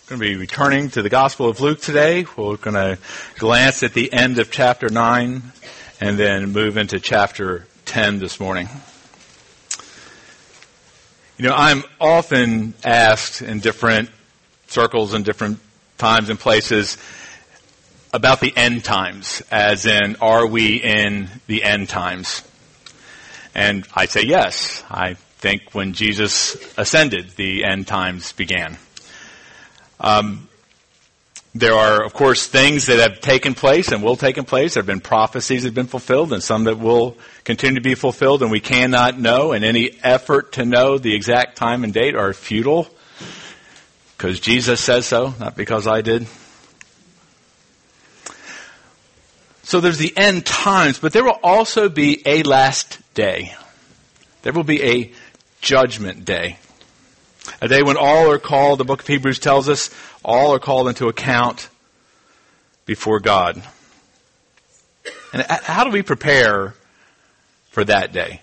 We're going to be returning to the Gospel of Luke today. We're going to glance at the end of chapter 9 and then move into chapter 10 this morning. You know, I'm often asked in different circles and different times and places about the end times, as in, are we in the end times? And I say yes. I think when Jesus ascended, the end times began. There are, of course, things that have taken place and will take place. There have been prophecies that have been fulfilled and some that will continue to be fulfilled, and we cannot know, and any effort to know the exact time and date are futile because Jesus says so, not because I did. So there's the end times, but there will also be a last day. There will be a judgment day. A day when all are called, the book of Hebrews tells us, all are called into account before God. And how do we prepare for that day?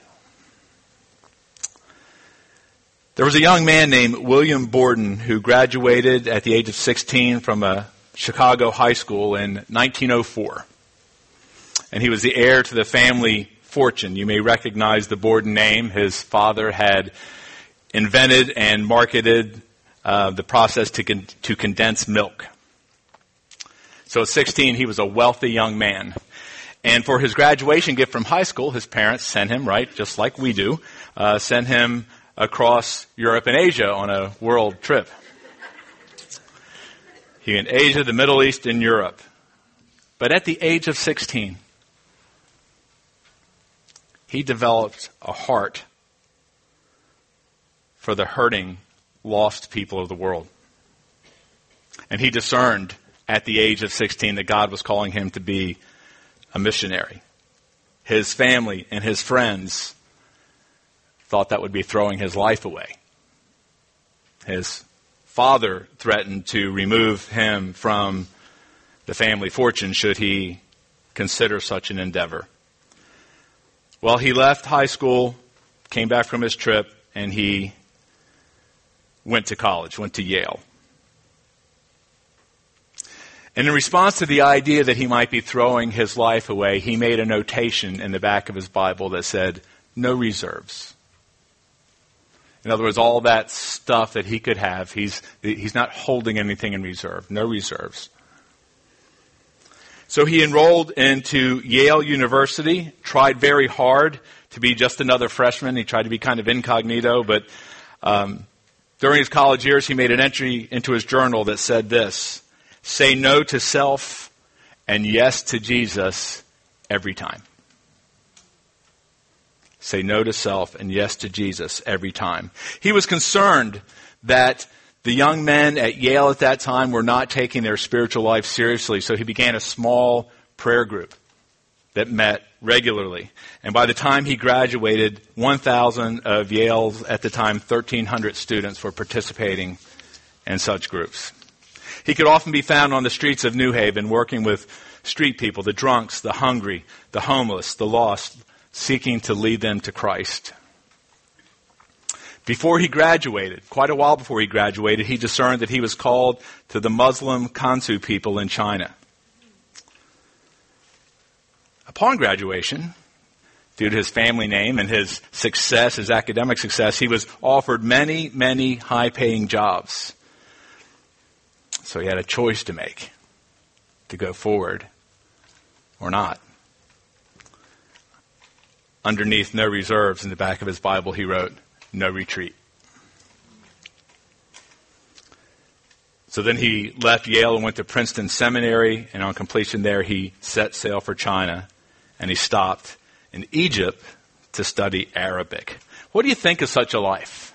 There was a young man named William Borden who graduated at the age of 16 from a Chicago high school in 1904. And he was the heir to the family fortune. You may recognize the Borden name. His father had invented and marketed the process to condense milk. So at 16, he was a wealthy young man. And for his graduation gift from high school, his parents sent him, right, just like we do, sent him across Europe and Asia on a world trip. He went Asia, the Middle East, and Europe. But at the age of 16, he developed a heart for the hurting, lost people of the world. And he discerned at the age of 16 that God was calling him to be a missionary. His family and his friends thought that would be throwing his life away. His father threatened to remove him from the family fortune should he consider such an endeavor. Well, he left high school, came back from his trip, and he went to college, went to Yale. And in response to the idea that he might be throwing his life away, he made a notation in the back of his Bible that said, no reserves. In other words, all that stuff that he could have, he's not holding anything in reserve, no reserves. So he enrolled into Yale University, tried very hard to be just another freshman. He tried to be kind of incognito, but during his college years, he made an entry into his journal that said this: say no to self and yes to Jesus every time. Say no to self and yes to Jesus every time. He was concerned that the young men at Yale at that time were not taking their spiritual life seriously, so he began a small prayer group that met regularly. And by the time he graduated, 1,000 of Yale's, at the time, 1,300 students were participating in such groups. He could often be found on the streets of New Haven working with street people, the drunks, the hungry, the homeless, the lost, seeking to lead them to Christ. Before he graduated, quite a while before he graduated, he discerned that he was called to the Muslim Kansu people in China. Upon graduation, due to his family name and his success, his academic success, he was offered many, many high-paying jobs. So he had a choice to make, to go forward or not. Underneath no reserves in the back of his Bible, he wrote, no retreat. So then he left Yale and went to Princeton Seminary, and on completion there, he set sail for China, and he stopped in Egypt to study Arabic. What do you think of such a life?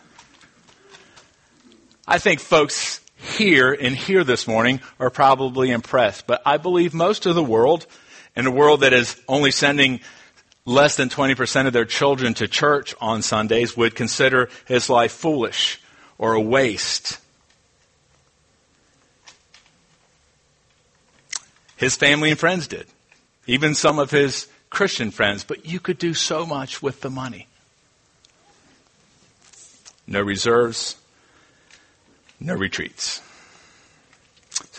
I think folks here this morning are probably impressed, but I believe most of the world, in a world that is only sending less than 20% of their children to church on Sundays, would consider his life foolish or a waste. His family and friends did. Even some of his Christian friends. But you could do so much with the money. No reserves, no retreats.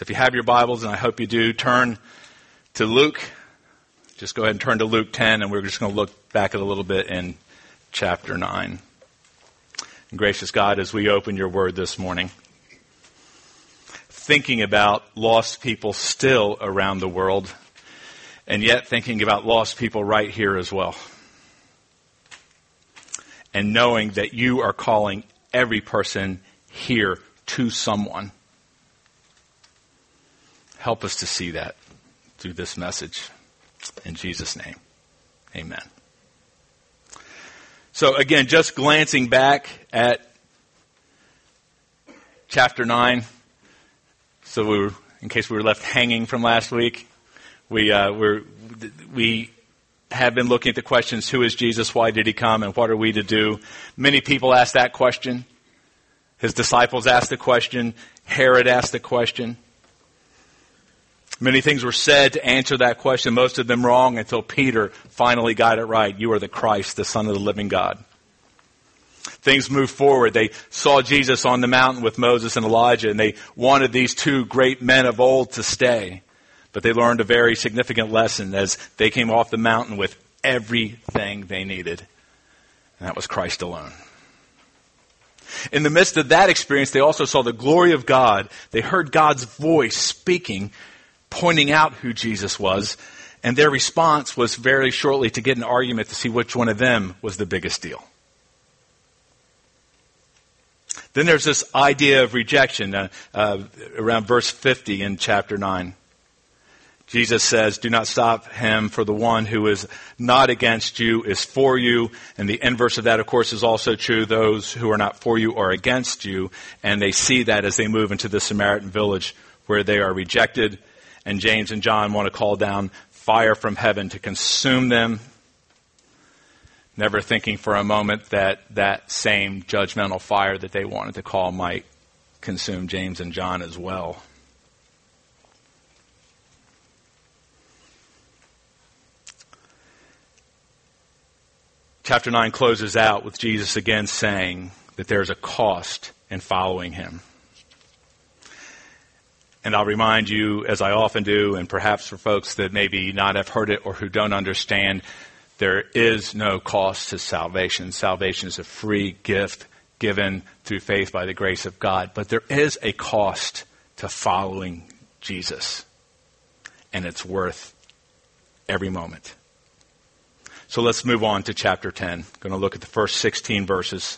if you have your Bibles, and I hope you do, turn to Luke. Just go ahead and turn to Luke 10, and we're just going to look back at a little bit in chapter 9. And gracious God, as we open your word this morning, thinking about lost people still around the world, and yet thinking about lost people right here as well. And knowing that you are calling every person here to someone. Help us to see that through this message. In Jesus' name, amen. So again, just glancing back at chapter 9. In case we were left hanging from last week, we have been looking at the questions, who is Jesus, why did he come, and what are we to do? Many people ask that question. His disciples asked the question. Herod asked the question. Many things were said to answer that question, most of them wrong, until Peter finally got it right. You are the Christ, the Son of the living God. Things moved forward. They saw Jesus on the mountain with Moses and Elijah, and they wanted these two great men of old to stay. But they learned a very significant lesson as they came off the mountain with everything they needed. And that was Christ alone. In the midst of that experience, they also saw the glory of God. They heard God's voice speaking, pointing out who Jesus was. And their response was very shortly to get an argument to see which one of them was the biggest deal. Then there's this idea of rejection around verse 50 in chapter 9. Jesus says, do not stop him, for the one who is not against you is for you. And the inverse of that, of course, is also true. Those who are not for you are against you. And they see that as they move into the Samaritan village where they are rejected. And James and John want to call down fire from heaven to consume them. Never thinking for a moment that that same judgmental fire that they wanted to call might consume James and John as well. Chapter 9 closes out with Jesus again saying that there's a cost in following him. And I'll remind you, as I often do, and perhaps for folks that maybe not have heard it or who don't understand, there is no cost to salvation. Salvation is a free gift given through faith by the grace of God. But there is a cost to following Jesus. And it's worth every moment. So let's move on to chapter 10. I'm going to look at the first 16 verses.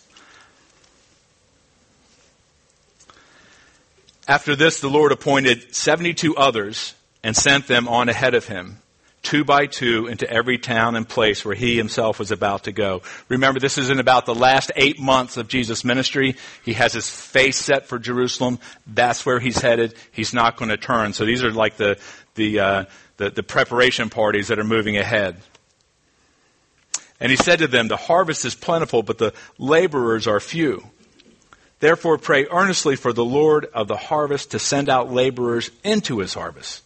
After this, the Lord appointed 72 others and sent them on ahead of him, 2 by 2, into every town and place where he himself was about to go. Remember, this is in about the last 8 months of Jesus' ministry. He has his face set for Jerusalem. That's where he's headed. He's not going to turn. So these are like the preparation parties that are moving ahead. And he said to them, the harvest is plentiful, but the laborers are few. Therefore pray earnestly for the Lord of the harvest to send out laborers into his harvest.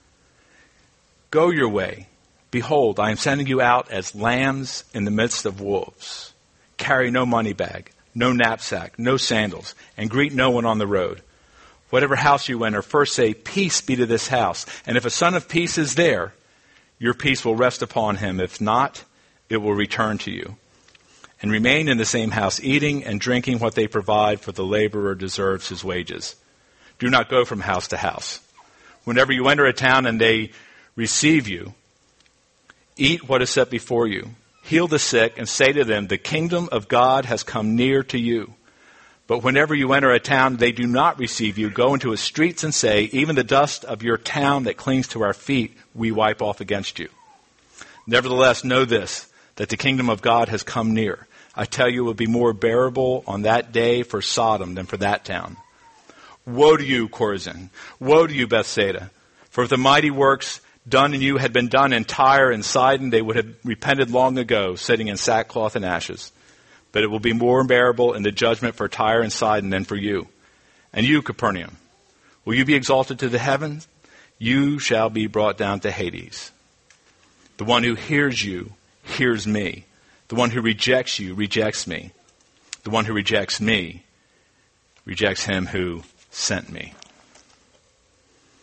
Go your way. Behold, I am sending you out as lambs in the midst of wolves. Carry no money bag, no knapsack, no sandals, and greet no one on the road. Whatever house you enter, first say, peace be to this house. And if a son of peace is there, your peace will rest upon him. If not, it will return to you. And remain in the same house, eating and drinking what they provide, for the laborer deserves his wages. Do not go from house to house. Whenever you enter a town and they receive you, eat what is set before you. Heal the sick and say to them, the kingdom of God has come near to you. But whenever you enter a town they do not receive you, go into its streets and say, even the dust of your town that clings to our feet, we wipe off against you. Nevertheless, know this, that the kingdom of God has come near. I tell you, it will be more bearable on that day for Sodom than for that town. Woe to you, Chorazin! Woe to you, Bethsaida! For if the mighty works done in you had been done in Tyre and Sidon, they would have repented long ago, sitting in sackcloth and ashes. But it will be more bearable in the judgment for Tyre and Sidon than for you. And you, Capernaum, will you be exalted to the heavens? You shall be brought down to Hades. The one who hears you hears me. The one who rejects you rejects me. The one who rejects me rejects him who sent me.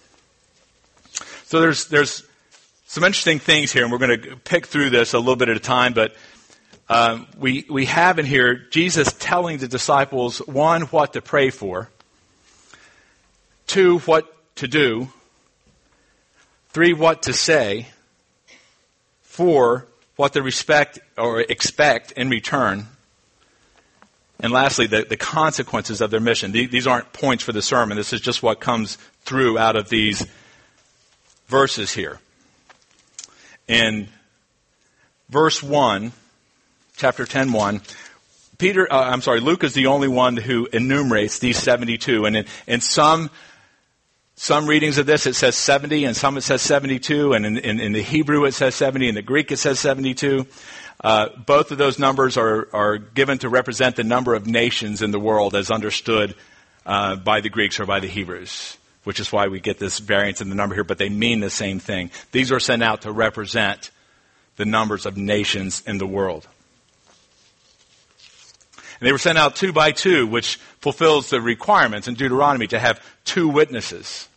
So there's some interesting things here, and we're going to pick through this a little bit at a time, but we have in here Jesus telling the disciples, 1, what to pray for, 2, what to do, 3, what to say, 4, what to respect or expect in return, and lastly, the consequences of their mission. These aren't points for the sermon. This is just what comes through out of these verses here. In verse 1, chapter 10:1, Luke is the only one who enumerates these 72. And in some readings of this, it says 70, and some it says 72, and in the Hebrew it says 70, in the Greek it says 72. Both of those numbers are given to represent the number of nations in the world as understood by the Greeks or by the Hebrews, which is why we get this variance in the number here, but they mean the same thing. These are sent out to represent the numbers of nations in the world. And they were sent out 2 by 2, which fulfills the requirements in Deuteronomy to have 2 witnesses.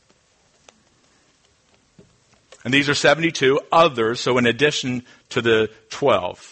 And these are 72 others, so in addition to the 12.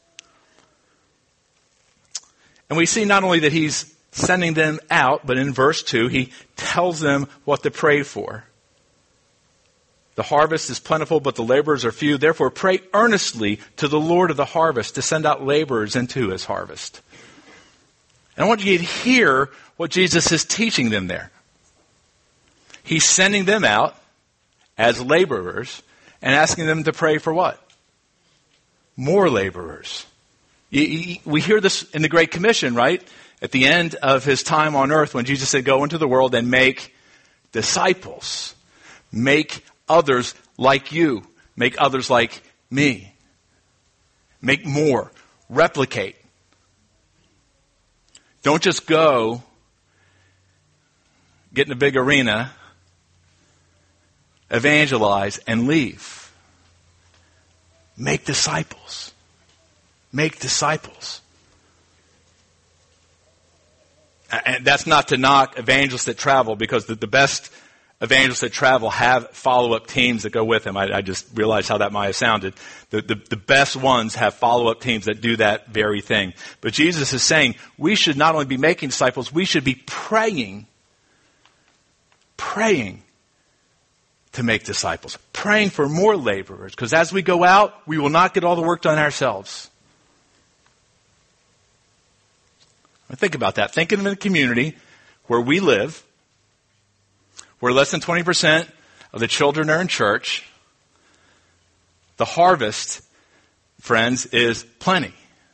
And we see not only that he's sending them out, but in verse 2, he tells them what to pray for. The harvest is plentiful, but the laborers are few. Therefore, pray earnestly to the Lord of the harvest to send out laborers into his harvest. And I want you to hear what Jesus is teaching them there. He's sending them out as laborers and asking them to pray for what? More laborers. We hear this in the Great Commission, right? At the end of his time on earth when Jesus said, go into the world and make disciples. Make others like you. Make others like me. Make more. Replicate. Don't just go, get in a big arena, evangelize, and leave. Make disciples. Make disciples. And that's not to knock evangelists that travel, because the best evangelists that travel have follow-up teams that go with them. I just realized how that might have sounded. The best ones have follow-up teams that do that very thing. But Jesus is saying we should not only be making disciples, we should be praying to make disciples. Praying for more laborers. Because as we go out, we will not get all the work done ourselves. Think about that. Think of a community where we live, where less than 20% of the children are in church. The harvest, friends, is plenty.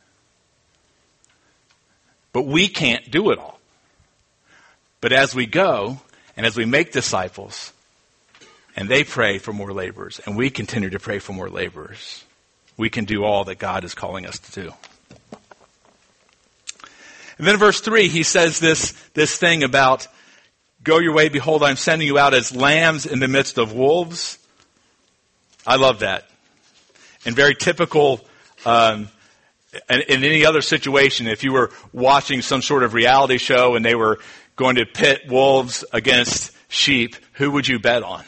But we can't do it all. But as we go, and as we make disciples, and they pray for more laborers, and we continue to pray for more laborers, we can do all that God is calling us to do. And then in verse 3, he says this thing about, go your way, behold, I'm sending you out as lambs in the midst of wolves. I love that. And very typical, in any other situation, if you were watching some sort of reality show and they were going to pit wolves against sheep, who would you bet on?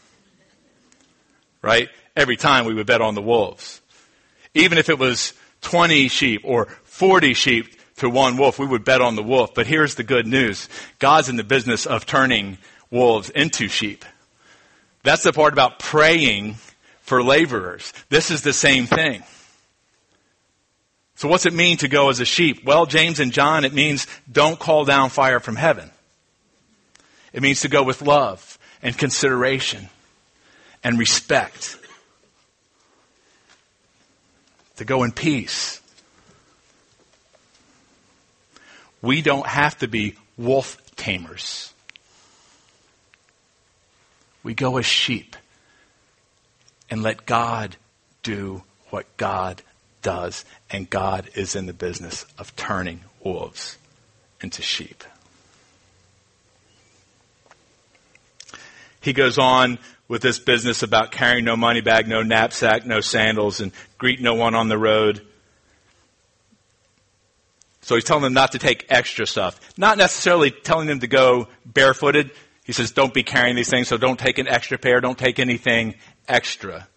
Right? Every time we would bet on the wolves. Even if it was 20 sheep or 40 sheep to one wolf, we would bet on the wolf. But here's the good news. God's in the business of turning wolves into sheep. That's the part about praying for laborers. This is the same thing. So what's it mean to go as a sheep? Well, James and John, it means don't call down fire from heaven. It means to go with love and consideration and respect. To go in peace. We don't have to be wolf tamers. We go as sheep and let God do what God does. And God is in the business of turning wolves into sheep. He goes on with this business about carrying no money bag, no knapsack, no sandals, and greet no one on the road. So he's telling them not to take extra stuff. Not necessarily telling them to go barefooted. He says, don't be carrying these things, so don't take an extra pair. Don't take anything extra.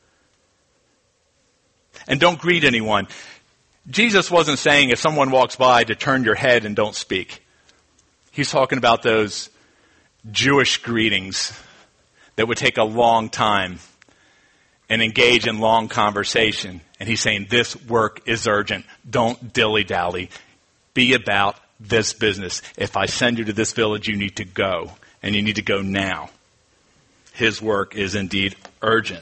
And don't greet anyone. Jesus wasn't saying if someone walks by to turn your head and don't speak. He's talking about those Jewish greetings that would take a long time and engage in long conversation. And he's saying this work is urgent. Don't dilly-dally. Be about this business. If I send you to this village, you need to go. And you need to go now. His work is indeed urgent.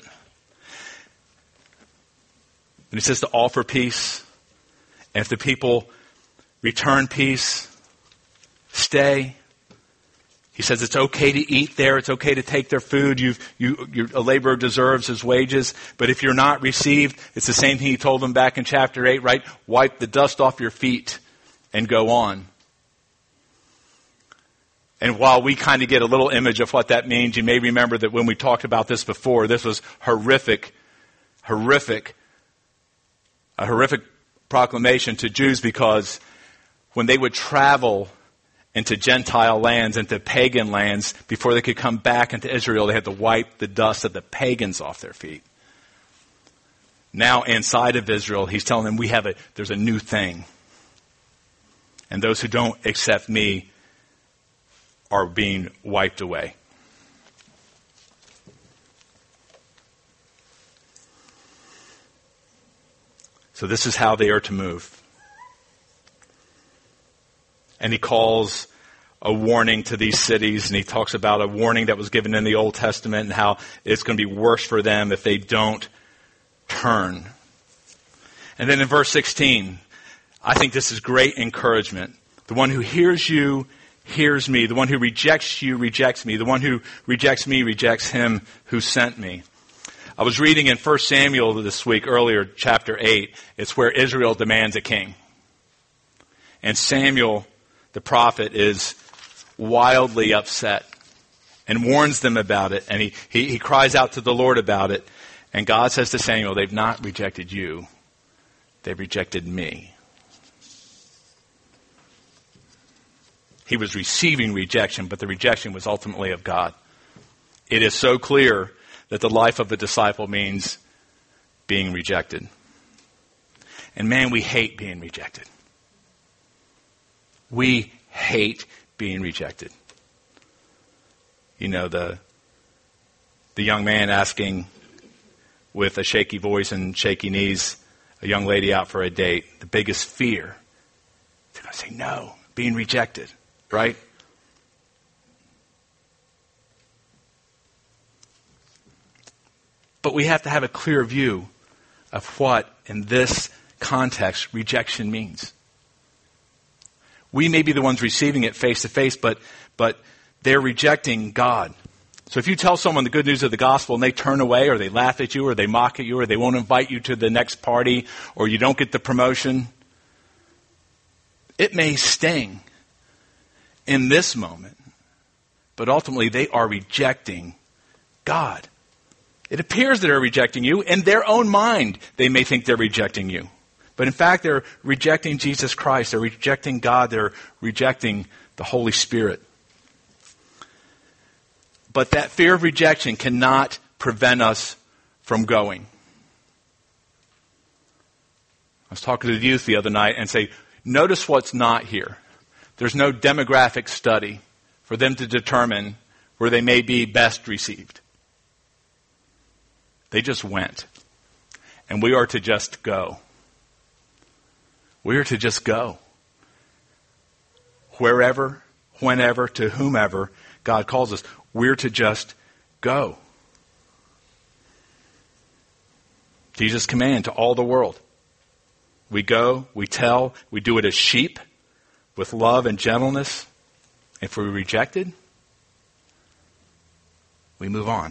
And he says to offer peace. And if the people return peace, stay. He says it's okay to eat there. It's okay to take their food. A laborer deserves his wages. But if you're not received, it's the same thing he told them back in chapter 8, right? Wipe the dust off your feet and go on. And while we kind of get a little image of what that means, you may remember that when we talked about this before, this was a horrific proclamation to Jews, because when they would travel into Gentile lands, into pagan lands, before they could come back into Israel, they had to wipe the dust of the pagans off their feet. Now inside of Israel, he's telling them there's a new thing. And those who don't accept me are being wiped away. So this is how they are to move. And he calls a warning to these cities, and he talks about a warning that was given in the Old Testament and how it's going to be worse for them if they don't turn. And then in verse 16, I think this is great encouragement. The one who hears you hears me. The one who rejects you rejects me. The one who rejects me rejects him who sent me. I was reading in 1 Samuel this week, earlier, chapter 8. It's where Israel demands a king. And Samuel, the prophet, is wildly upset and warns them about it. And he cries out to the Lord about it. And God says to Samuel, they've not rejected you. They've rejected me. He was receiving rejection, but the rejection was ultimately of God. It is so clear that the life of a disciple means being rejected. And man, we hate being rejected. We hate being rejected. You know, the young man asking with a shaky voice and shaky knees a young lady out for a date. The biggest fear. They're going to say no, being rejected. Right? But we have to have a clear view of what, in this context, rejection means. We may be the ones receiving it face to face, but they're rejecting God. So if you tell someone the good news of the gospel and they turn away, or they laugh at you, or they mock at you, or they won't invite you to the next party, or you don't get the promotion, it may sting in this moment, but ultimately they are rejecting God. It appears that they're rejecting you. In their own mind, they may think they're rejecting you. But in fact, they're rejecting Jesus Christ. They're rejecting God. They're rejecting the Holy Spirit. But that fear of rejection cannot prevent us from going. I was talking to the youth the other night and say, notice what's not here. There's no demographic study for them to determine where they may be best received. They just went. And we are to just go. We are to just go. Wherever, whenever, to whomever God calls us, we're to just go. Jesus' command to all the world. We go, we tell, we do it as sheep, with love and gentleness. If we're rejected, we move on.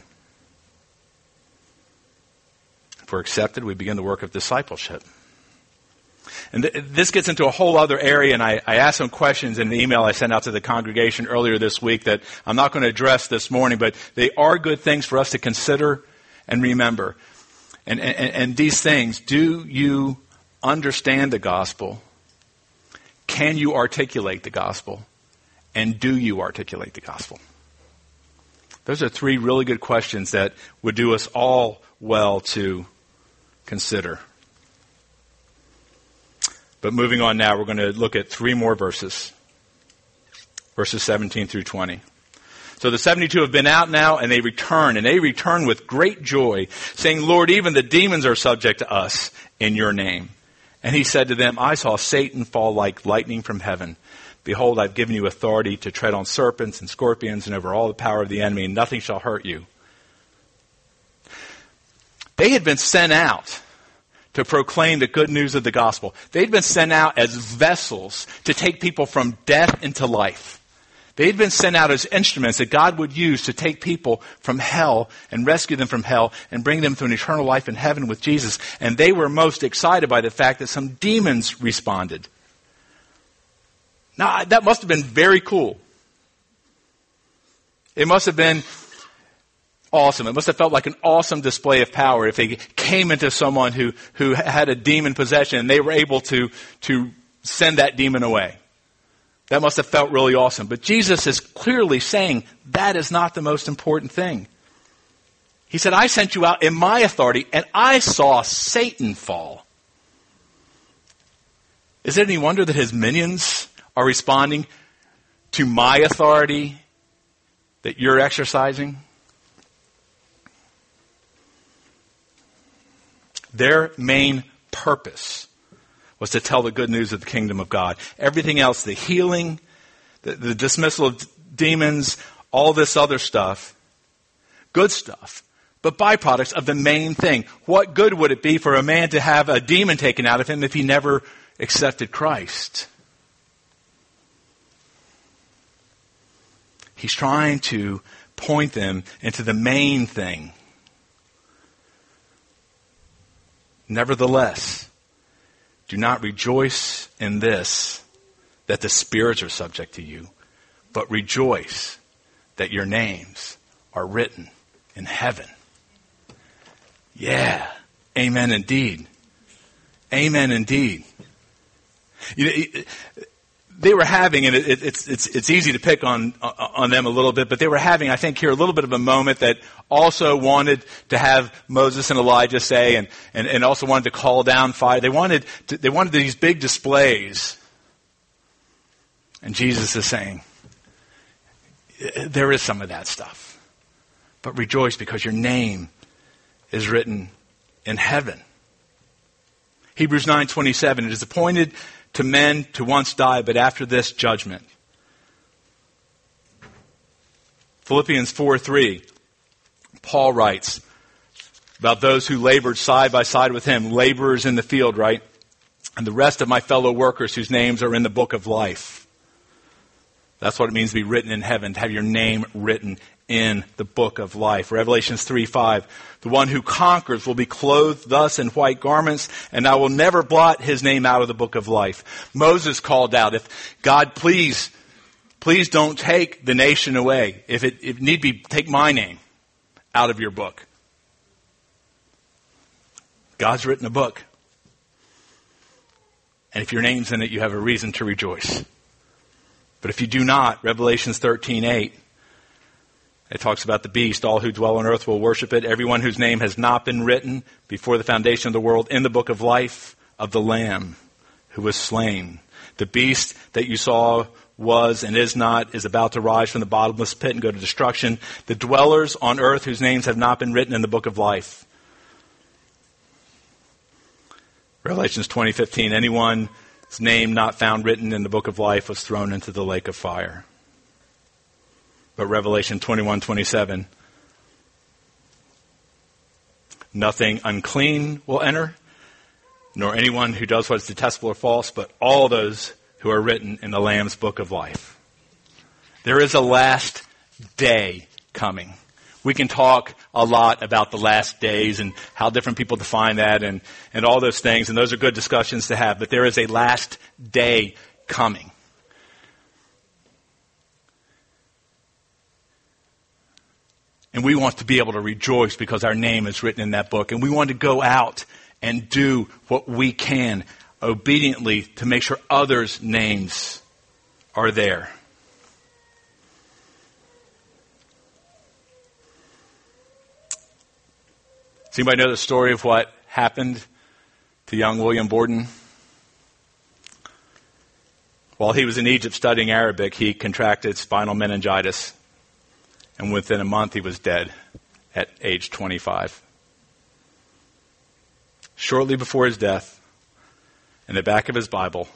If we're accepted, we begin the work of discipleship. And this gets into a whole other area, and I asked some questions in the email I sent out to the congregation earlier this week that I'm not going to address this morning, but they are good things for us to consider and remember. And these things, do you understand the gospel? Can you articulate the gospel? And do you articulate the gospel? Those are three really good questions that would do us all well to consider. But moving on now, we're going to look at three more verses. Verses 17 through 20. So the 72 have been out now, and they return with great joy, saying, Lord, even the demons are subject to us in your name. And he said to them, I saw Satan fall like lightning from heaven. Behold, I've given you authority to tread on serpents and scorpions and over all the power of the enemy, and nothing shall hurt you. They had been sent out to proclaim the good news of the gospel. They'd been sent out as vessels to take people from death into life. They'd been sent out as instruments that God would use to take people from hell and rescue them from hell and bring them to an eternal life in heaven with Jesus. And they were most excited by the fact that some demons responded. Now, that must have been very cool. It must have been awesome. It must have felt like an awesome display of power if they came into someone who had a demon possession and they were able to send that demon away. That must have felt really awesome. But Jesus is clearly saying that is not the most important thing. He said, I sent you out in my authority and I saw Satan fall. Is it any wonder that his minions are responding to my authority that you're exercising? Their main purpose was to tell the good news of the kingdom of God. Everything else, the healing, the dismissal of demons, all this other stuff, good stuff, but byproducts of the main thing. What good would it be for a man to have a demon taken out of him if he never accepted Christ? He's trying to point them into the main thing. Nevertheless, do not rejoice in this, that the spirits are subject to you, but rejoice that your names are written in heaven. Yeah. Amen indeed. Amen indeed. They were having, and it's easy to pick on them a little bit, but they were having, I think, here a little bit of a moment that also wanted to have Moses and Elijah say, and also wanted to call down fire. They wanted these big displays. And Jesus is saying, there is some of that stuff. But rejoice because your name is written in heaven. Hebrews 9:27, it is appointed to men to once die, but after this, judgment. Philippians 4:3, Paul writes about those who labored side by side with him, laborers in the field, right? And the rest of my fellow workers whose names are in the book of life. That's what it means to be written in heaven, to have your name written in the book of life. Revelations 3:5, the one who conquers will be clothed thus in white garments, and I will never blot his name out of the book of life. Moses called out, if God, please don't take the nation away. If it need be, take my name out of your book. God's written a book. And if your name's in it, you have a reason to rejoice. But if you do not, Revelations 13:8, it talks about the beast. All who dwell on earth will worship it. Everyone whose name has not been written before the foundation of the world in the book of life of the Lamb who was slain. The beast that you saw was and is not, is about to rise from the bottomless pit and go to destruction. The dwellers on earth whose names have not been written in the book of life. Revelations 20:15, anyone's name not found written in the book of life was thrown into the lake of fire. But Revelation 21:27, nothing unclean will enter, nor anyone who does what is detestable or false, but all those who are written in the Lamb's book of life. There is a last day coming. We can talk a lot about the last days and how different people define that and all those things, and those are good discussions to have, but there is a last day coming. And we want to be able to rejoice because our name is written in that book. And we want to go out and do what we can obediently to make sure others' names are there. Does anybody know the story of what happened to young William Borden? While he was in Egypt studying Arabic, he contracted spinal meningitis. And within a month, he was dead at age 25. Shortly before his death, in the back of his Bible,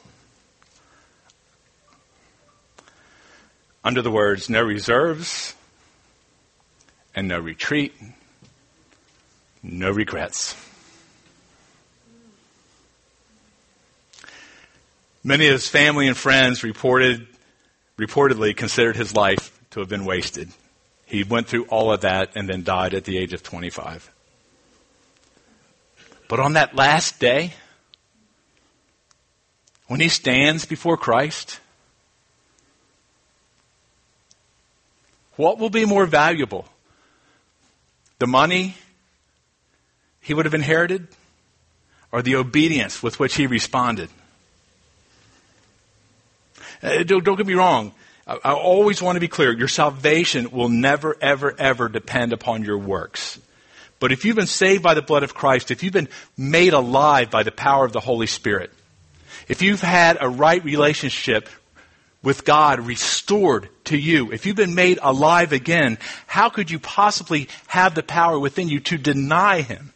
under the words, no reserves and no retreat, no regrets. Many of his family and friends reportedly considered his life to have been wasted. He went through all of that and then died at the age of 25. But on that last day, when he stands before Christ, what will be more valuable? The money he would have inherited, or the obedience with which he responded? Don't get me wrong. I always want to be clear. Your salvation will never, ever, ever depend upon your works. But if you've been saved by the blood of Christ, if you've been made alive by the power of the Holy Spirit, if you've had a right relationship with God restored to you, if you've been made alive again, how could you possibly have the power within you to deny Him?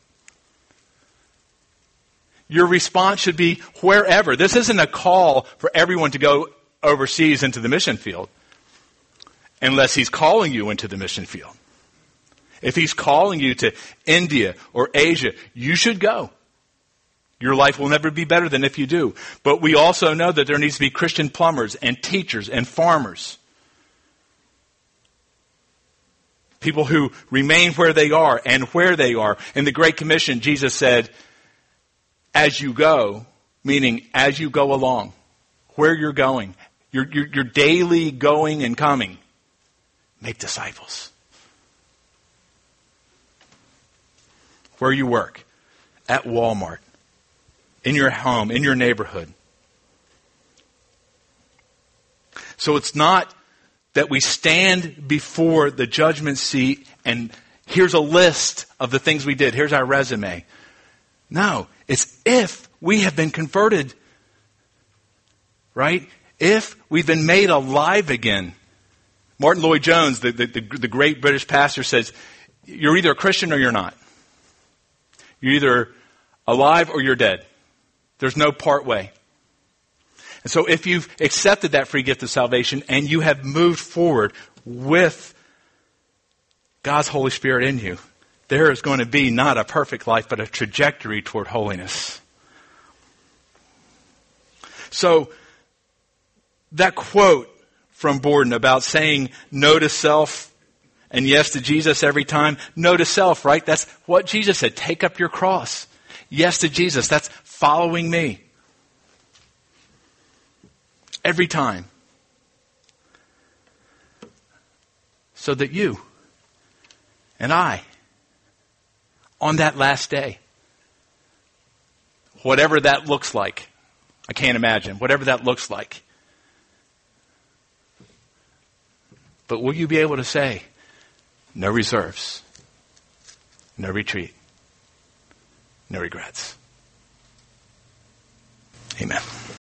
Your response should be wherever. This isn't a call for everyone to go overseas into the mission field, unless He's calling you into the mission field. If He's calling you to India or Asia, you should go. Your life will never be better than if you do. But we also know that there needs to be Christian plumbers and teachers and farmers. People who remain where they are and where they are. In the Great Commission, Jesus said, as you go, meaning as you go along, where you're going, your daily going and coming, make disciples. Where you work, at Walmart, in your home, in your neighborhood. So it's not that we stand before the judgment seat and here's a list of the things we did. Here's our resume. No, it's if we have been converted, right? If we've been made alive again. Martin Lloyd-Jones, the great British pastor, says, you're either a Christian or you're not. You're either alive or you're dead. There's no part way. And so if you've accepted that free gift of salvation and you have moved forward with God's Holy Spirit in you, there is going to be not a perfect life, but a trajectory toward holiness. So that quote from Borden about saying no to self and yes to Jesus every time. No to self, right? That's what Jesus said. Take up your cross. Yes to Jesus. That's following me. Every time. So that you and I, on that last day, whatever that looks like, I can't imagine, whatever that looks like. But will you be able to say, no reserves, no retreat, no regrets? Amen.